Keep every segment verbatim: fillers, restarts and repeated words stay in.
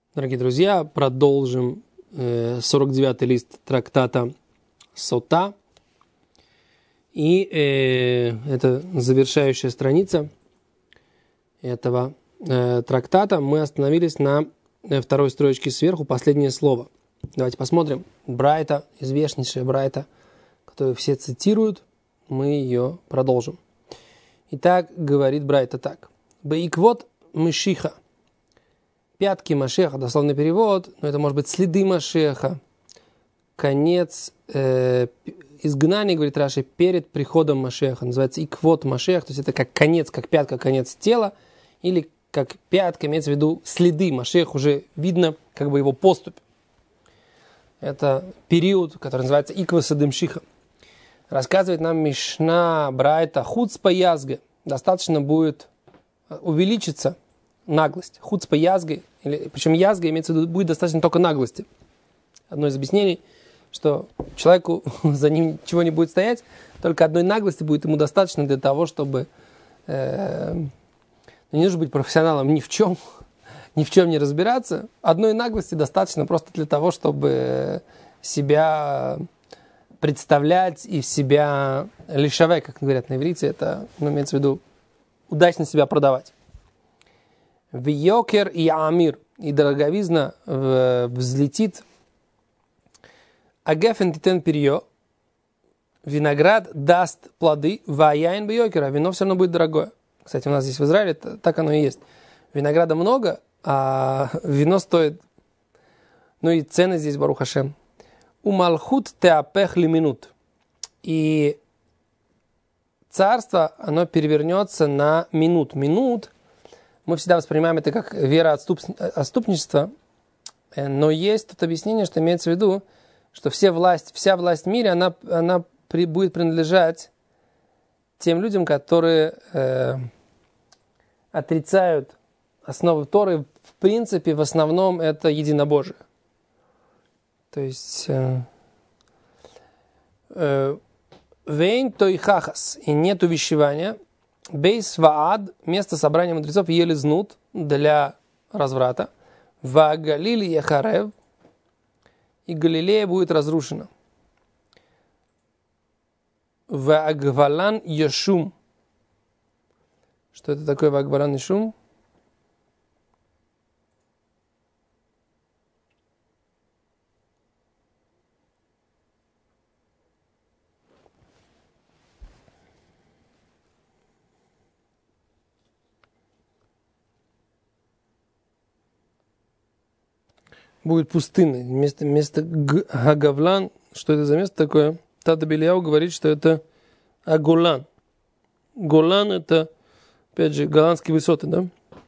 Дорогие друзья, продолжим э, сорок девятый лист трактата Сота. И э, это завершающая страница этого э, трактата. Мы остановились на э, второй строчке сверху, последнее слово. Давайте посмотрим. Брайта, известнейшая Брайта, которую все цитируют, мы ее продолжим. Итак, говорит Брайта так. Баиквот Мишиха. Пятки Машеха, дословный перевод, но это может быть следы Машеха. Конец э, изгнания, говорит Раши, перед приходом Машеха. Называется иквот Машех, то есть это как конец, как пятка, конец тела. Или как пятка, имеется в виду следы Машех, уже видно как бы его поступь. Это период, который называется икваса демшиха. Рассказывает нам Мишна Брайта хуцпа язга. Достаточно будет увеличиться наглость. Хуцпа язгой, или, причем язга имеется в виду, будет достаточно только наглости. Одно из объяснений, что человеку за ним ничего не будет стоять, только одной наглости будет ему достаточно для того, чтобы э, не нужно быть профессионалом ни в чем, ни в чем не разбираться. Одной наглости достаточно просто для того, чтобы себя представлять и себя лишавай, как говорят на иврите, это, ну, имеется в виду удачно себя продавать. Вьокер и амир, и дороговизна взлетит. Агефен титен перье, виноград даст плоды, ваяин бьокер, а вино все равно будет дорогое. Кстати, у нас здесь в Израиле так оно и есть. Винограда много, а вино стоит, ну и цены здесь, барух Ашем. Умалхут теапех лиминут. И царство, оно перевернется на минут. Минут, мы всегда воспринимаем это как вера отступничества, но есть тут объяснение, что имеется в виду, что все власть, вся власть в мире, она, она при, будет принадлежать тем людям, которые э, отрицают основы Торы. В принципе, в основном это единобожие. То есть вейн той хахас, и нет увещевания. Бейс ваад, место собрания мудрецов, ели знут для разврата. Ва галили яхарев, и Галилея будет разрушена. Ва агвалан яшум. Что это такое ва агвалан яшум? Будет пустынной. Место, место Гагавлан, что это за место такое? Тата Беляу говорит, что это Аголан. Голан это, опять же, голландские высоты, да?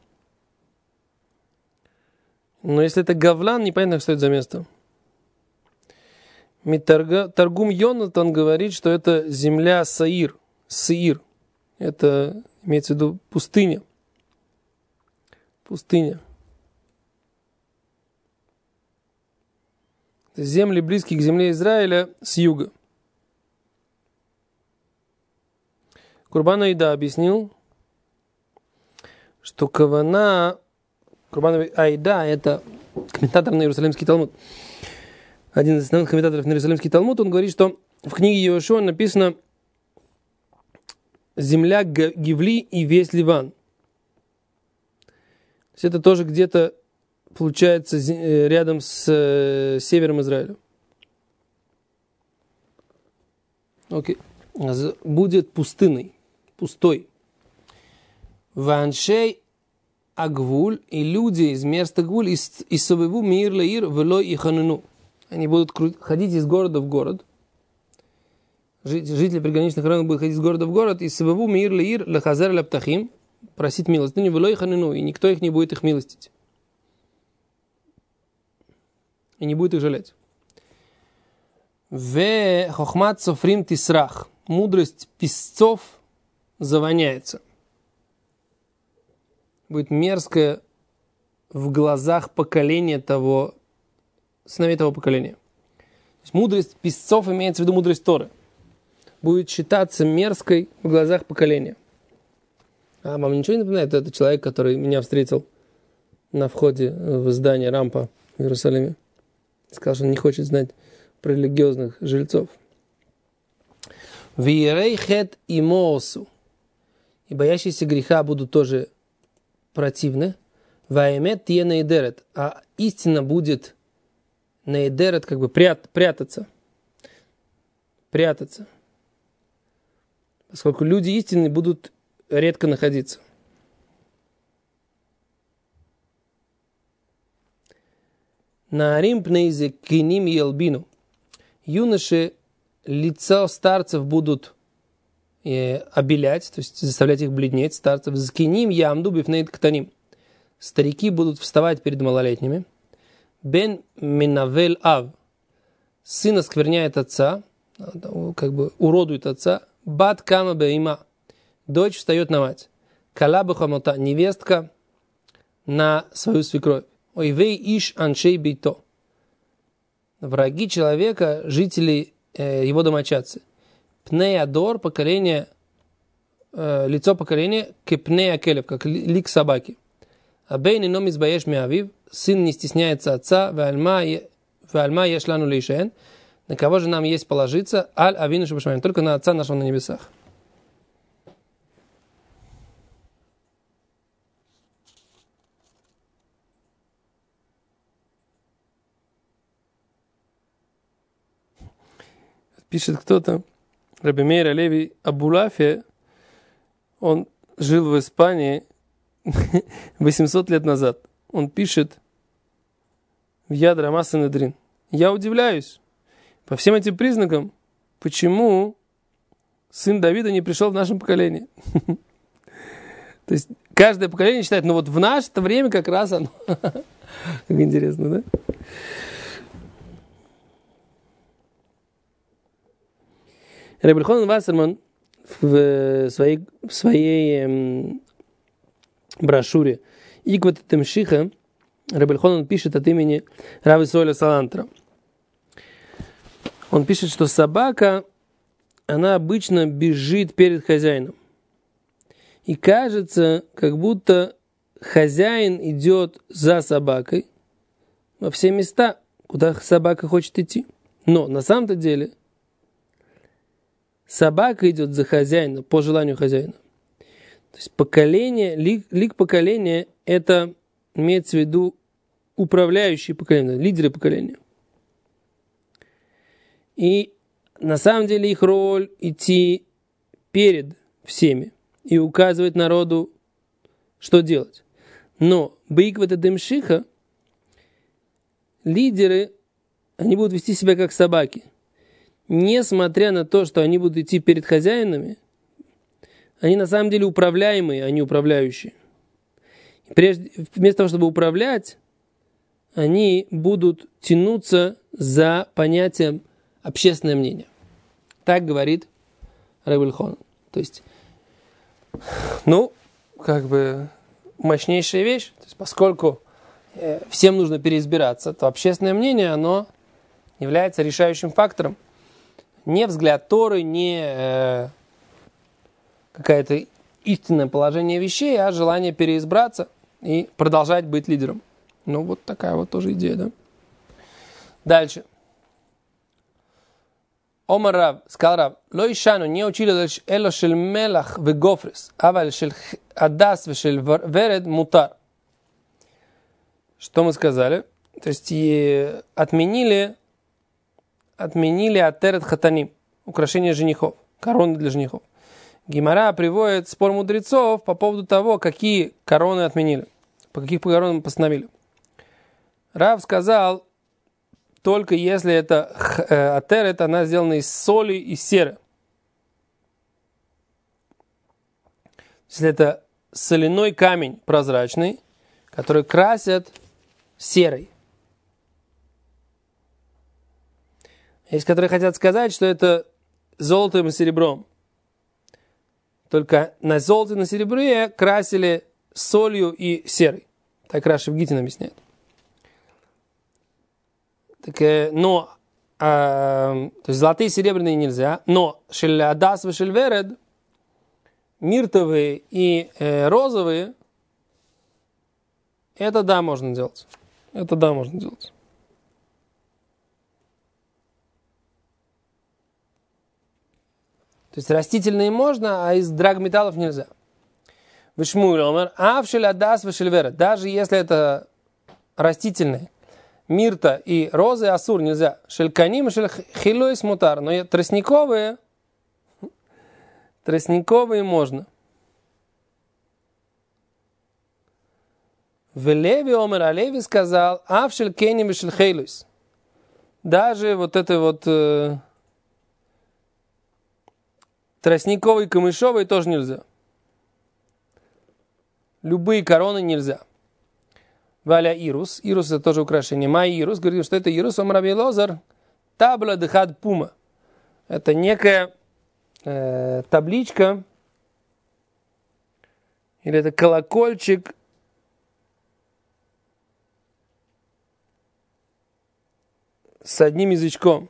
Но если это Гавлан, непонятно, что это за место. Таргум Йонатан говорит, что это земля Саир, Саир. Это имеется в виду пустыня. Пустыня. Земли, близкие к земле Израиля, с юга. Курбан Айда объяснил, что кавана, Курбан Айда, это комментатор на Иерусалимский Талмуд, один из основных комментаторов на Иерусалимский Талмуд, он говорит, что в книге Йошуа написано земля Гивли и весь Ливан. То есть это тоже где-то получается рядом с э, севером Израиля. Окей. Будет пустынной, пустой. Ваншей агвуль, и люди из места гвуль, из совеву мир лаир велой и хануну. Они будут ходить из города в город. Жители приграничных районов будут ходить из города в город, и совеву мир лаир лахазар лаптахим, просить милостыню велой и хануну, и никто их не будет их милостить. И не будет их жалеть. Ве хохмат софрим тисрах. Мудрость писцов завоняется. Будет мерзкая в глазах поколения того, сыновей того поколения. То есть мудрость писцов имеется в виду мудрость Торы. Будет считаться мерзкой в глазах поколения. А вам ничего не напоминает? Это человек, который меня встретил на входе в здание Рампа в Иерусалиме. Сказал, что он не хочет знать про религиозных жильцов. Виерейхет и моосу. И боящиеся греха будут тоже противны. Ваэмет тие наидерет. А истина будет наидерет, как бы прят, прятаться. Прятаться. Поскольку люди истинные будут редко находиться. Наарим пнейзе киним елбину. Юноши лица старцев будут э, обелять, то есть заставлять их бледнеть, старцев. Зкиним ямду бифнейт ктаним. Старики будут вставать перед малолетними. Бен минавель ав. Сын оскверняет отца, как бы уродует отца. Бат кама бейма. Дочь встает на мать. Калаба хамота. Невестка на свою свекровь. Ойвей иш аншей бейто. Враги человека, жители э, его домочадцы. Пнеядор, поколение, э, лицо поколения, кепнея келев, как лик собаки. Абейн ином избаеш миавив, сын не стесняется отца, вальма ешлану лейшен. На кого же нам есть положиться? Аль авину шабашмаем, только на отца нашего на небесах. Пишет кто-то, Раби Меир Алеви Абулафия, он жил в Испании восемьсот лет назад. Он пишет в Яд Рама Санедрин. Я удивляюсь по всем этим признакам, почему сын Давида не пришел в нашем поколении. То есть каждое поколение считает, ну вот в наше время как раз оно. Как интересно, да? Ребби Элхонан Вассерман в своей, в своей эм, брошюре «Икват Темшиха» Ребби Элхонан пишет от имени Равы Соля Салантра. Он пишет, что собака, она обычно бежит перед хозяином. И кажется, как будто хозяин идет за собакой во все места, куда собака хочет идти. Но на самом-то деле собака идет за хозяином, по желанию хозяина. То есть поколение, лик, лик поколения, это имеется в виду управляющие поколения, лидеры поколения. И на самом деле их роль идти перед всеми и указывать народу, что делать. Но бейквата демшиха, лидеры, они будут вести себя как собаки. Несмотря на то, что они будут идти перед хозяинами, они на самом деле управляемые, а не управляющие. И прежде, вместо того, чтобы управлять, они будут тянуться за понятием общественное мнение. Так говорит Ребби Элхонан. То есть, ну, как бы мощнейшая вещь. То есть, поскольку э, всем нужно переизбираться, то общественное мнение, оно является решающим фактором. Не взгляд Торы, не э, какое-то истинное положение вещей, а желание переизбраться и продолжать быть лидером. Ну, вот такая вот тоже идея, да? Дальше. Омар Рав, сказал Рав, ло ишану, не учили эло шель мелах в гофрис, аваль шель адас в шель веред мутар. Что мы сказали? То есть и отменили отменили атерет хатаним, украшение женихов, короны для женихов. Гемара приводит спор мудрецов по поводу того, какие короны отменили, по каких коронам постановили. Рав сказал, только если это э, атерет, она сделана из соли и серы. Если это соляной камень прозрачный, который красят серой. Есть, которые хотят сказать, что это золотом и серебром. Только на золоте и на серебре красили солью и серой. Так Раши в Гитин объясняет. Так, но, э, то есть золотые и серебряные нельзя, но шель адас и шель веред, миртовые и э, розовые, Это да, можно делать. Это да, можно делать. То есть растительные можно, а из драгметаллов нельзя. Вишмуэль омер, авшель адас вешельвера. Даже если это растительные, мирта и розы, асур нельзя. Шельканим, шельхилой смутар. Но тростниковые, тростниковые можно. В Леви омер, а Леви сказал, авшель кеним и шельхейлуйс. Даже вот это вот э, тростниковые, камышовые тоже нельзя. Любые короны нельзя. Валя ирус. Ирус это тоже украшение. Май ирус. Говорит, что это ирус. Омраби лозар. Табла дехад пума. Это некая э, табличка. Или это колокольчик. С одним язычком.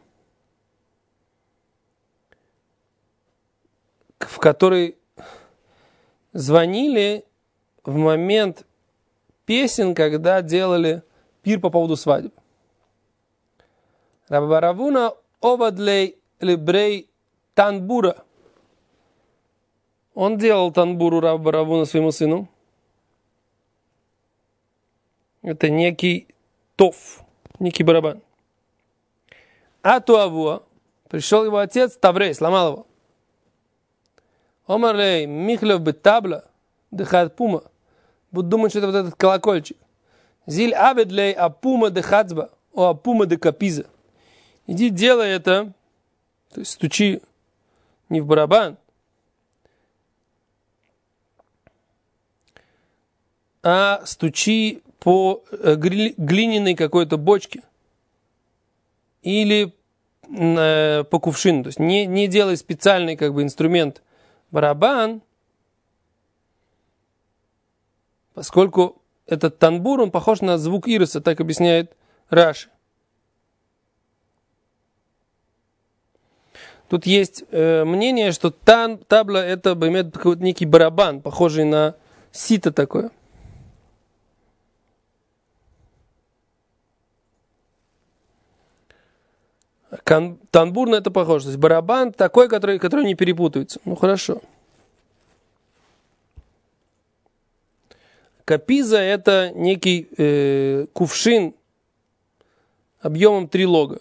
В который звонили в момент песен, когда делали пир по поводу свадьбы. Раббаравуна овадлей лебрей танбура. Он делал танбуру Раббаравуна своему сыну. Это некий тоф, некий барабан. А туавуа, пришел его отец, Таврей, сломал его. Омарлей михлев бы табла, дыхат пума. Будут думать, что это вот этот колокольчик. Зиль абедлей апума де хацба, о апума де капиза. Иди делай это, то есть стучи не в барабан, а стучи по глиняной какой-то бочке или э, по кувшину. То есть не, не делай специальный как бы инструмент барабан, поскольку этот танбур, он похож на звук ириса, так объясняет Раши. Тут есть э, мнение, что тан, табла это имеет какой-то некий барабан, похожий на сито такое. Кан, танбур на это похож. То есть барабан такой, который, который не перепутается. Ну хорошо. Капиза это некий э, кувшин объемом три лога.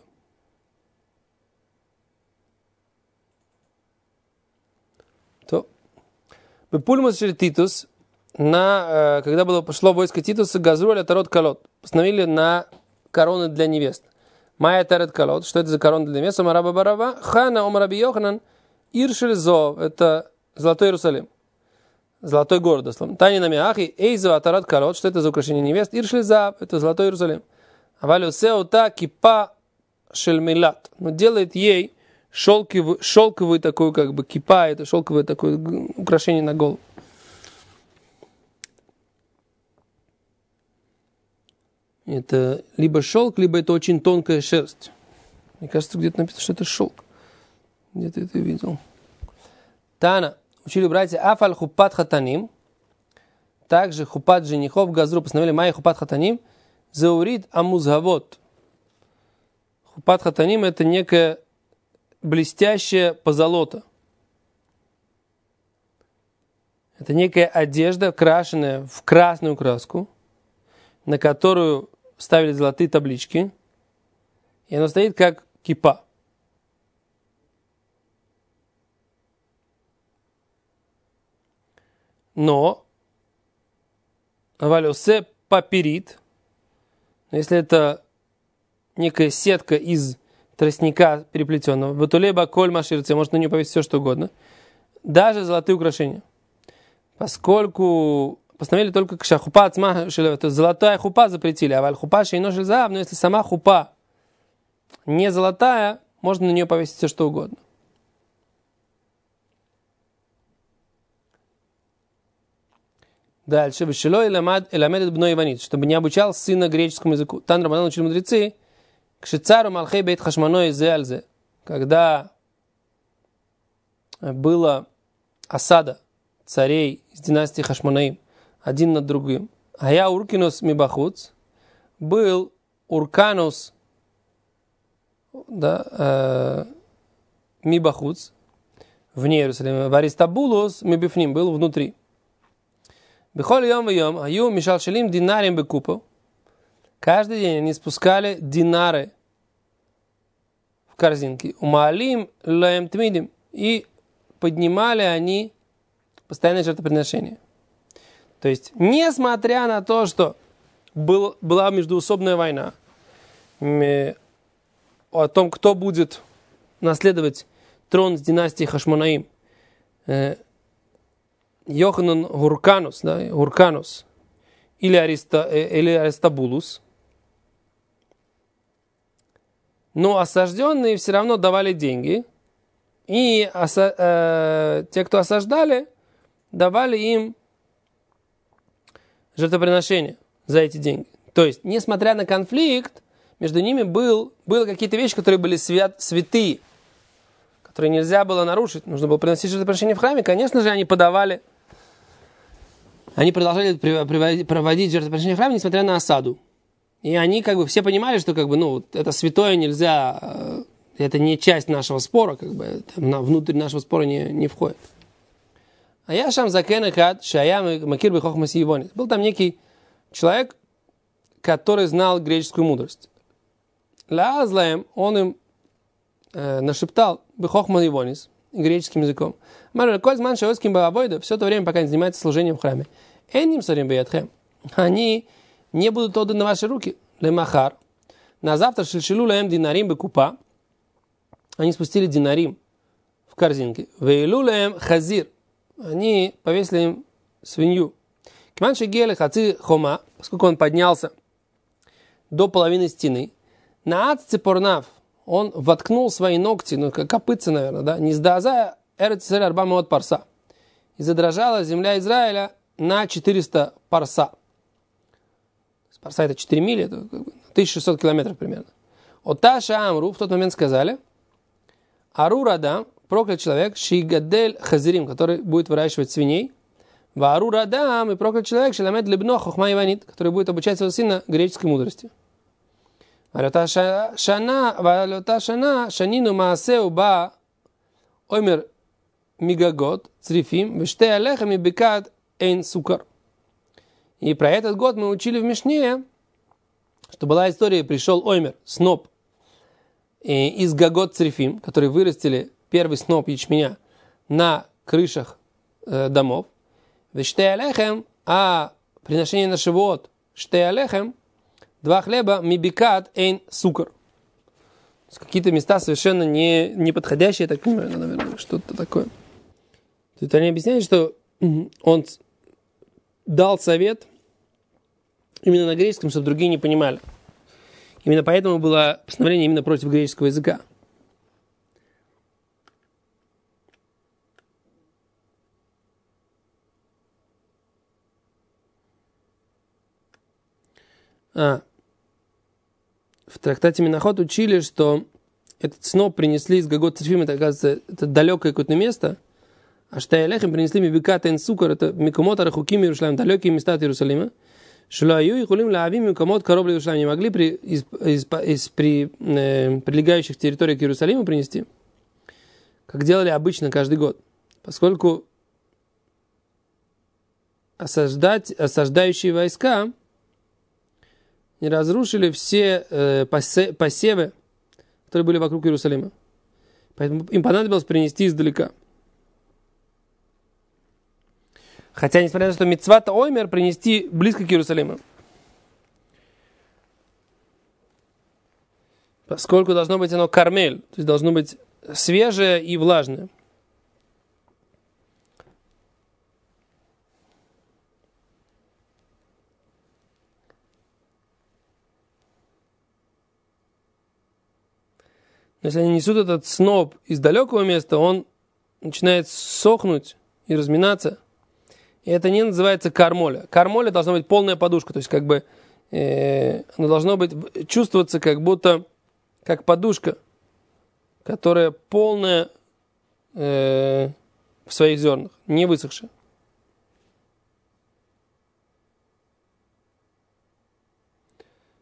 То. Бепульмус шель Титус, на, э, когда было, пошло войско Титуса, газруля тарот колот, постановили на короны для невест. Майя тарот колот, что это за короны для невест? Омараба барава, хана омараби йоханан, иршель зо, это Золотой Иерусалим. Золотой город, дословно. Тани на миахи, эйзо атарат колот, что это за украшение невест? Иршель за, это Золотой Иерусалим. Авалю сеута кипа шельмилат. Но делает ей шелковый, шелковый такой, как бы, кипа, это шелковое такое украшение на голову. Это либо шелк, либо это очень тонкая шерсть. Мне кажется, где-то написано, что это шелк. Где-то это видел. Тана. Учили братья Афаль хупат хатаним. Также хупат женихов газру постановили май хупат хатаним. Заурид амузгавот. Хупат хатаним это некая блестящая позолота. Это некая одежда, крашенная в красную краску, на которую ставили золотые таблички. И она стоит как кипа. Но валюсе папирит, если это некая сетка из тростника переплетенного, ватулеба коль маширце, может на нее повесить все, что угодно, даже золотые украшения. Поскольку постановили только к хупа ацма, то есть золотая хупа запретили, а валь хупа шейно шельзаав, но если сама хупа не золотая, можно на нее повесить все, что угодно. Дальше. Вешело иламед эламед бно иванит, чтобы не обучал сына греческому языку. Тан Рамадан учили мудрецы, кшицару малхей бейт хашманой зеальзе, когда была осада царей из династии Хашмонаим один над другим, А я уркинус мибахуц, был урканус, да, э, мибахуц, вне Иерусалима. Варистабулус мибифним, был внутри. Бихоль йом вьем, аю мишалшелим динарим бекупу. Каждый день они спускали динары в корзинки. Умалим лаем тмидим. И поднимали они постоянное жертвоприношение. То есть, несмотря на то, что был, была междоусобная война э, о том, кто будет наследовать трон с династии Хашмонаим, э, Йоханан Гурканус, да, Гурканус или, Ариста, э, или Аристабулус, но осажденные все равно давали деньги, и оса, э, те, кто осаждали, давали им жертвоприношение за эти деньги. То есть, несмотря на конфликт, между ними был, были какие-то вещи, которые были свят, святые, которые нельзя было нарушить. Нужно было приносить жертвоприношение в храме. Конечно же, они подавали, они продолжали проводить жертвоприношение в храме, несмотря на осаду. И они как бы все понимали, что как бы, ну, это святое нельзя, это не часть нашего спора, как бы, это внутрь нашего спора не, не входит. А я шам закен эхад, шая макир бехохмас йивонис. Был там некий человек, который знал греческую мудрость. Лаазлаем, он им э, нашептал бехохмас йивонис, греческим языком. Марер кользман шаоским баабойда, все то время, пока они занимаются служением в храме. Энним сарим беятхем. Они не будут отданы на ваши руки. Лемахар. На завтра шельшилу лаем динарим бекупа. Они спустили динарим в корзинке. Вейлу лаем хазир. Они повесили им свинью. Киманши гели хаци хома, поскольку он поднялся до половины стены, на ад цепорнав, он воткнул свои ногти, ну, как копытца, наверное, да, не сдазая эрет царь арбама от парса. И задрожала земля Израиля на четыреста парса. Парса это четыре мили, это тысяча шестьсот километров примерно. Оташа Амру в тот момент сказали, Ару Радам, проклят человек, Шигадель Хазирим, который будет выращивать свиней. Вару Радам, и проклят человек, Шиламед Лебно Хохма Иванит, который будет обучать своего сына греческой мудрости. Валюта Шана, Валюта Шана, Шанину Маасеу Ба, Оймер Мигагот, Црифим, Веште Алехами Бекад Эйн Сукар. И про этот год мы учили в Мишне, что была история, пришел Оймер, сноп, из Гагот Црифим, которые вырастили первый сноп ячменя на крышах э, домов. Вештей алехем, а приношение на шивот, штей алехем, два хлеба, мибикат эйн сукар. Какие-то места совершенно не, не подходящие, я так понимаю, наверное, что-то такое. Тут они объясняют, что он дал совет именно на греческом, чтобы другие не понимали. Именно поэтому было постановление именно против греческого языка. А, в трактате Минохот учили, что этот сноп принесли из Гагот Црифим, это, оказывается, это далекое какое-то место, а Штаялехим принесли Мибикат Эйн Сукар, это Микомот Арахуким Иерусалим, далекие места от Иерусалима. Шлаю и хулим лавим Микомот Короб Иерусалим, не могли при, из, из, из при, э, прилегающих территорий к Иерусалиму принести, как делали обычно каждый год, поскольку осаждать, осаждающие войска не разрушили все э, посе, посевы, которые были вокруг Иерусалима. Поэтому им понадобилось принести издалека. Хотя, несмотря на то, что мицват оймер принести близко к Иерусалиму. Поскольку должно быть оно кармель, то есть должно быть свежее и влажное. Но если они несут этот сноп из далекого места, он начинает сохнуть и разминаться. И это не называется кармоля. Кармоля должна быть полная подушка. То есть как бы э, она должна быть чувствоваться как будто как подушка, которая полная э, в своих зернах, не высохшая.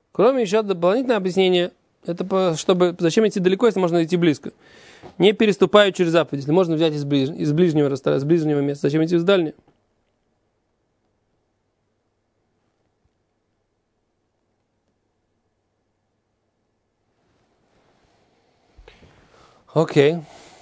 Кроме еще дополнительного объяснения, это чтобы зачем идти далеко, если можно идти близко. Не переступая через заповедь, если можно взять из, ближ, из ближнего из ближнего места, зачем идти в дальнее? Окей.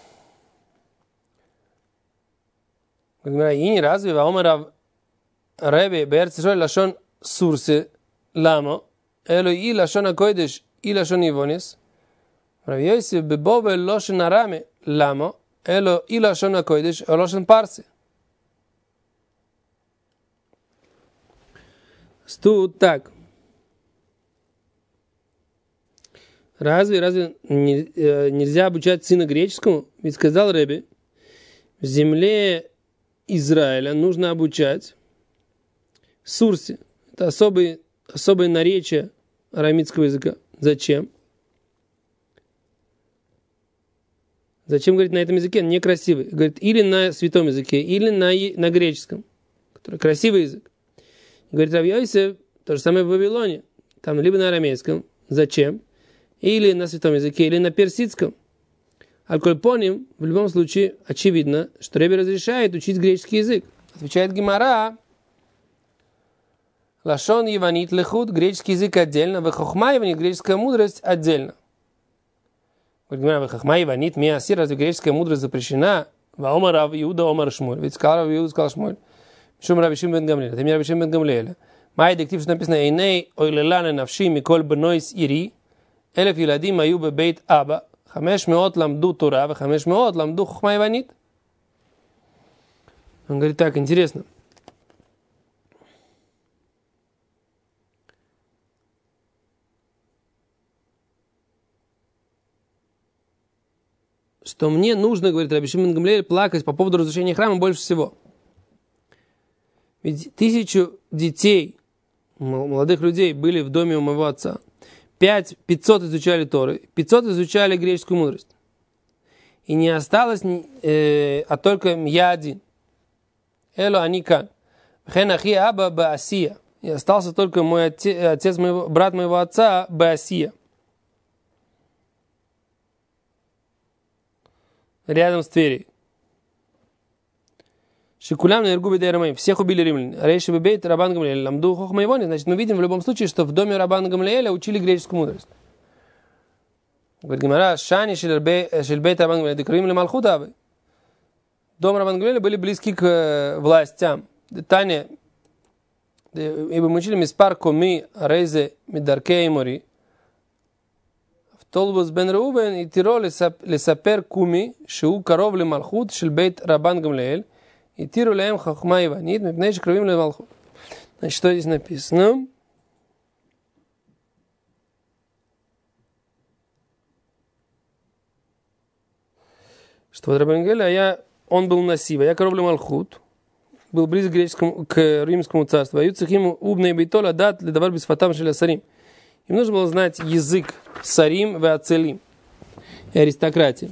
И не разве Ваомарав Реби Берцишой Лашон Сурсе Ламо Эло и Лашон Акойдеш и Лашон Ивонис Рав Йосеф Бебове Лошен Араме Ламо Эло и Лашон Акойдеш и Лошен Парсе. Тут так. Разве, разве нельзя обучать сына греческому? Ведь сказал Реби, в земле Израиля нужно обучать сурси. Это особые, особое наречие арамейского языка. Зачем? Зачем, говорит, на этом языке? Он некрасивый. Говорит, или на святом языке, или на, на греческом, который красивый язык. Говорит, Рав Йосеф, то же самое в Вавилоне. Там либо на арамейском. Зачем? Или на святом языке, или на персидском. Аль-Коль-Поним, в любом случае, очевидно, что Реби разрешает учить греческий язык. Отвечает Гемара. Лашон Иванит лехут, греческий язык отдельно, вехохма Иванит, греческая мудрость отдельно. Говорит Гемара, вехохма Иванит, миасир, разве греческая мудрость запрещена? Ваомар Рав Иуда, Омар Шмуль. Ведь сказал Рав Иуда, сказал Шмуль. Шум Раби Шимон бен Гамлиэля. Это не Раби Шимон бен Гамлиэля. Май дектив, что написано, «Эйней ойлелане навши миколь бнойс ири, элеф юладим аю бебейт аба». חמש מאות למדו תורה וחמש מאות למדו חוכמה יוונית. Он говорит, так, интересно. Что мне нужно, говорит Раби Шимон Гамлиэль, плакать по поводу разрушения храма больше всего. Ведь тысячу детей, молодых людей, были в доме у моего отца. Пять, пятьсот изучали Торы, пятьсот изучали греческую мудрость. И не осталось, э, а только я один. Эло аникан. Хенахи аба баасия. И остался только мой отец, отец моего, брат моего отца Баасия. Рядом с Тверей. Шикулям на Иргубе Дейрамаим. Всех убили римляне. Рейши бебейт Рабан Гамлиэля. Ламду хохма Ивонис. Значит, мы видим в любом случае, что в доме Рабана Гамлиэля учили греческую мудрость. Говорит Гемара, Шани шельбейт Рабан Гамлиэля. Декрим ли Малхутавы. Дом Рабана Гамлиэля были близки к властям. Таня, ибо мы учили миспар коми рейзе мидаркей мори. В Толбус бен Реувен и Тиро лесапер куми шиу коров ли Малхут шельбейт Рабан Гамлиэль. И тиру леем хохма иванит, мы пнейши кровим ле малхут. Значит, что здесь написано? Что вот Рабан Гамлиэль, а я, он был насива, я коров ле малхут, был близок к греческому, к римскому царству. Ают цехиму убней бейтола дат ледавар бисфатам шеля сарим. Им нужно было знать язык сарим ве ацелим и аристократии.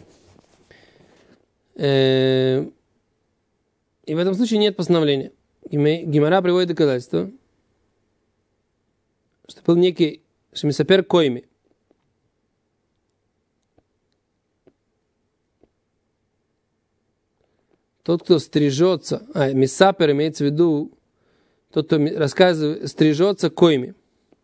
И в этом случае нет постановления. Гемара приводит доказательство, что был некий Шемисапер Койми. Тот, кто стрижется, а Мисапер имеется в виду, тот, кто рассказывает, стрижется Койми,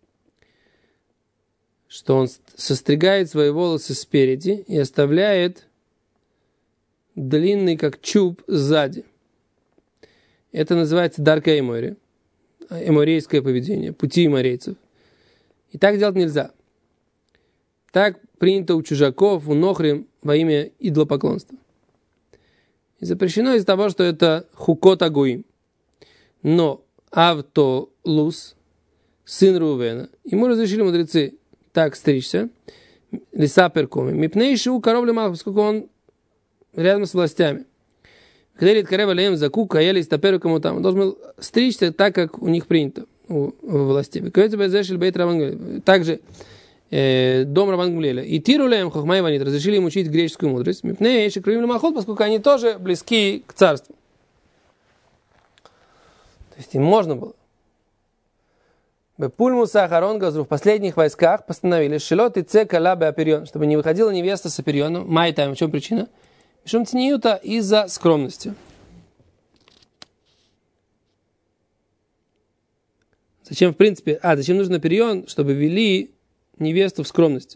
что он состригает свои волосы спереди и оставляет длинный, как чуб, сзади. Это называется дарка эмори, эморейское поведение, пути эморейцев. И так делать нельзя. Так принято у чужаков, у нохрим во имя идолопоклонства. И запрещено из-за того, что это хукот агуим. Но Автолус, сын Рувена, ему разрешили мудрецы так стричься, лиса перкоми, мипнейши у коровли мало, поскольку он рядом с властями. Когда лет карева леем закука, а ели стаперу кому там, он должен был стричься так, как у них принято, у, у властей. Также э, дом Рабан Гамлиэля. И тиру леем хохма иванит, разрешили им учить греческую мудрость, мипней еще кровим лемахот, поскольку они тоже близки к царству. То есть им можно было. Бепульмус Ахарон Газру в последних войсках постановили шилот и цекала беаперион, чтобы не выходила невеста с аперионом. Майтайм, в чем причина? Мишум цниюта из-за скромности. Зачем, в принципе, а, зачем нужен аперион, чтобы вели невесту в скромности?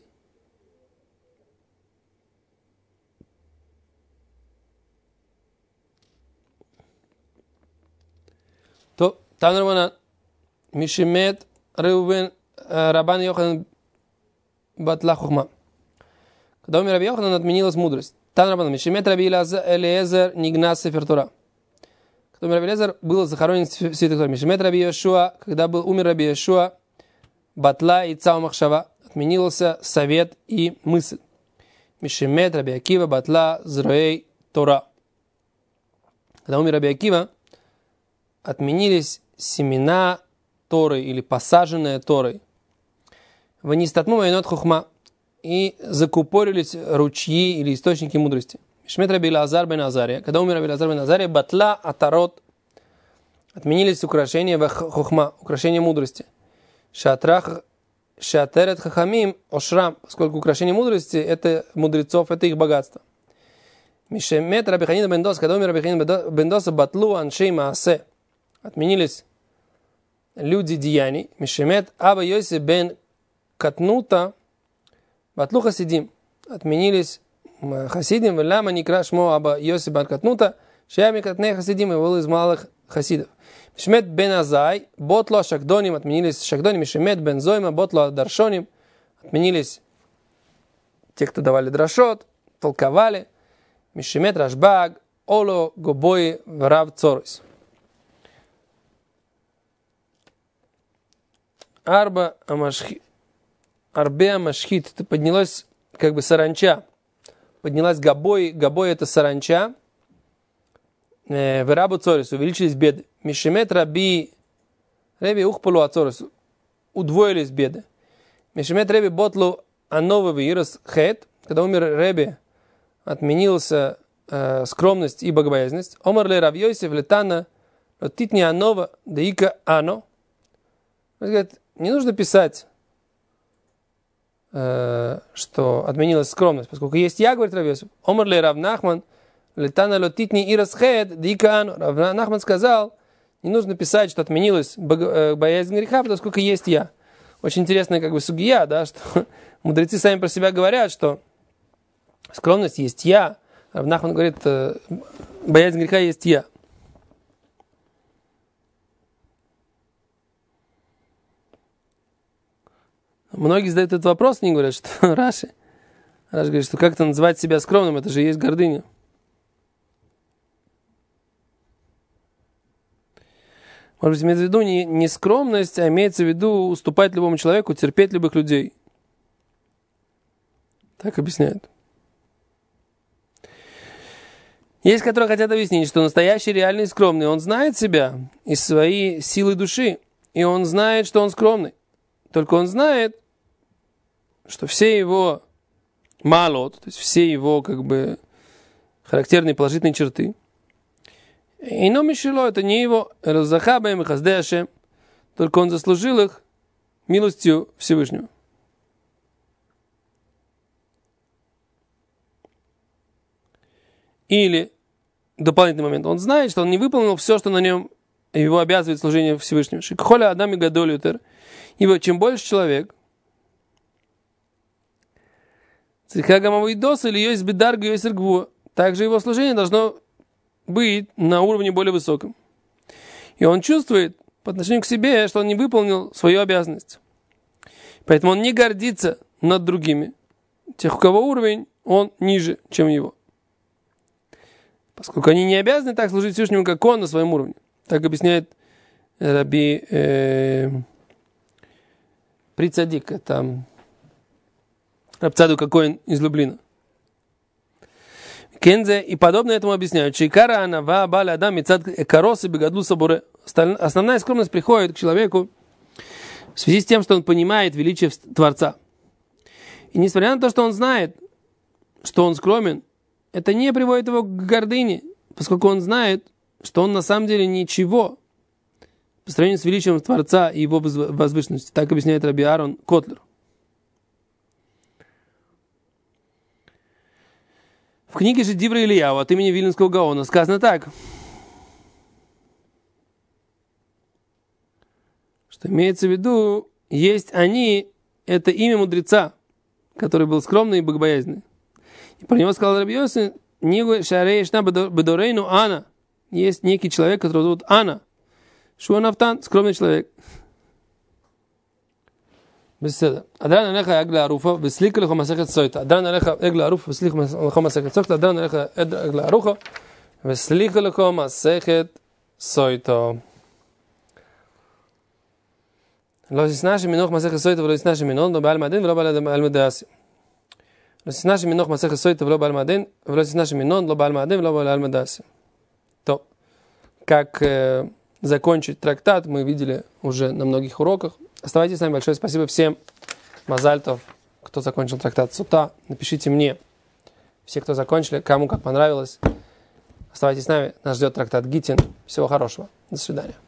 То, там нормально, Мишемет, Реувен, Рабан Йохан, Батла Хухма. Когда умер Раби Йохан, отменилась мудрость. Там нормально, Мишемет, Раби Элиезер, Нигнас, Сефер Тора. Когда умер Раби Элиезер, был захоронен в святых Торах. Мишемет, Раби Йошуа, когда был умер Раби Йошуа, Батла и Цау Махшава, отменился совет и мысль. Мишемет, Раби Акива, Батла, Зроэй, Тора. Когда умер Раби Акива, отменились семена Торы или посаженные Торой. Ванистатму вайнот хухма. И закупорились ручьи или источники мудрости. Мишмет Раби Элазар бен Азария. Когда умер Раби Элазар бен Азария, батла атарот. Отменились украшения хухма, украшения мудрости. Шатрах шатерет хахамим ошрам. Поскольку украшение мудрости это мудрецов, это их богатство. Мишмет Раби Ханина бен Дос. Когда умер Раби Ханина бен Дос, батлу аншей маасе. Отменились люди деяний. Мишемет Аба Йоси бен Катнута Батлу Хасидим. Отменились Хасидим. Велама Никра Шмо Аба Йоси бен Катнута. Шеями Катне Хасидим. И был из малых хасидов. Мишемет бен Азай Ботло Шагдоним. Отменились Шагдоним. Мишемет бен Зойма Ботло Даршоним. Отменились те, кто давали драшот, толковали. Мишемет Рашбаг Оло Гобои Врав Цорус. Арба амашхит, арбе амашхит, это поднялась как бы саранча, поднялась габой, габой это саранча, в рабу цорис, увеличились беды. Мишемет раби, реби ухпалу ацорис, удвоились беды. Мишемет реби ботлу ановый вирус хет, когда умер реби, отменился э, скромность и богобоязненность. Омар ле Рав Йосеф летана, титни анова, деика ано. Он говорит, не нужно писать, э, что отменилась скромность, поскольку есть я, говорит Рав Йосеф. Омар ле Рав Нахман, летана лотитни ирасхед, дика ано. Рав Нахман сказал, не нужно писать, что отменилась боязнь греха, поскольку есть я. Очень интересная как бы сугия, да, что мудрецы сами про себя говорят, что скромность есть я. Рав Нахман говорит, боязнь греха есть я. Многие задают этот вопрос, они говорят, что Раши, Раши говорит, что как-то называть себя скромным, это же есть гордыня. Может быть, имеется в виду не, не скромность, а имеется в виду уступать любому человеку, терпеть любых людей. Так объясняют. Есть, которые хотят объяснить, что настоящий, реальный, скромный, он знает себя и свои силы души, и он знает, что он скромный. Только он знает, что все его малот, то есть все его как бы характерные положительные черты, и но мишело, это не его, разахабаем и хаздеашем, только он заслужил их милостью Всевышнего. Или дополнительный момент, он знает, что он не выполнил все, что на нем его обязывает служение Всевышнему. Шикхоля адам и гадолютер. Ибо чем больше человек, также его служение должно быть на уровне более высоком. И он чувствует по отношению к себе, что он не выполнил свою обязанность. Поэтому он не гордится над другими. Тех, у кого уровень, он ниже, чем его. Поскольку они не обязаны так служить Всевышнему, как он на своем уровне. Так объясняет Раби э, Прицадик, это Раб Цадук Коэн из Люблина. Кензе и подобно этому объясняют. Шейкара анава бали адам мицад каросы бегадлу сабуре. Основная скромность приходит к человеку в связи с тем, что он понимает величие Творца. И несмотря на то, что он знает, что он скромен, это не приводит его к гордыне, поскольку он знает, что он на самом деле ничего по сравнению с величием Творца и его возвышенностью. Так объясняет Раби Аарон Котлер. В книге же Дивра Ильяу от имени Вильнюсского Гаона сказано так, что имеется в виду, есть они, это имя мудреца, который был скромный и богобоязненный. И про него сказал Раби Йоси, Нигу Шарейшна Бедорейну Ана. Есть некий человек, которого зовут Ана. Шуанафтан, скромный человек. Беседа. Адран алеха эгла аруфа, веслика леха масехет сойта. Адран алеха эгла аруфа, веслика леха масехет сойта. Адран алеха эгла аруха, веслика леха масехет сойта. לא תשנא שמנוח מסכת סויטה ולא תשנא שמנון, לא בעל מעדן ולא בעל מדעסי. לא תשנא שמנוח מסכת סויטה ולא בעל מעדן, ולא תשנא שמנון, לא בעל מעדן ולא בעל מדעסи. То, как э, закончить трактат, мы видели уже на многих уроках. Оставайтесь с нами. Большое спасибо всем мазальтов, кто закончил трактат Сута. Напишите мне, все, кто закончили, кому как понравилось. Оставайтесь с нами. Нас ждет трактат Гитин. Всего хорошего. До свидания.